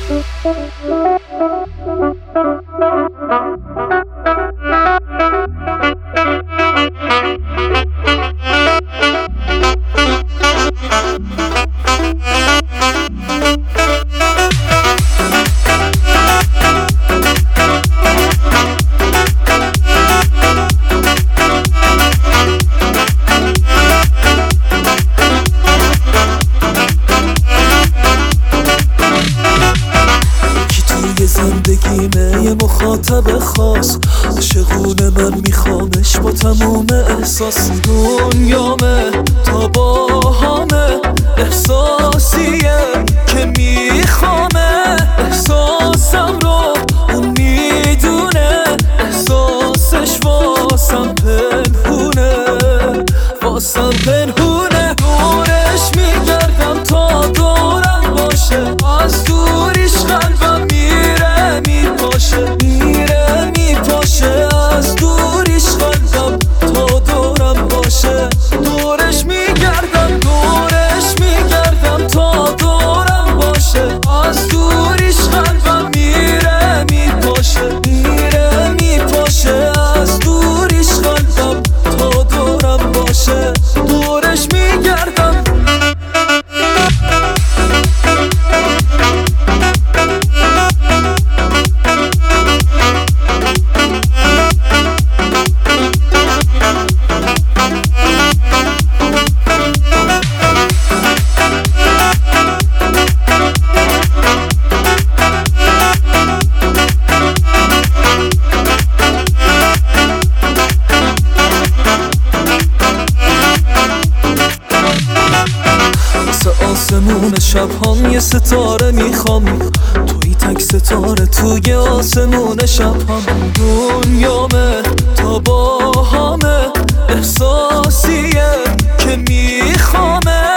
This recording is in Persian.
زندگیمه یه مخاطب خاص، عاشقونه من میخوامش با تموم احساس. دنیامه تا باهامه، احساسیه که میخوامه. احساسم رو اون میدونه، احساسش واسم پنهونه، واسم پنهونه. دورش میگردم تا دورم باشه، از دوریش قلبم میره میپاشه، از دوریش قلبم تا دورم باشه. دورش میگردم تا دورم باشه، از دوریش قلبم میره میپاشه، از دوریش قلبم تا دورم باشه. دورش میگردم. آسمون شب‌هام یه ستاره میخوام، توی تک ستاره توی آسمون شب‌هام. دنیامه تا باهامه، احساسیه که میخوامه.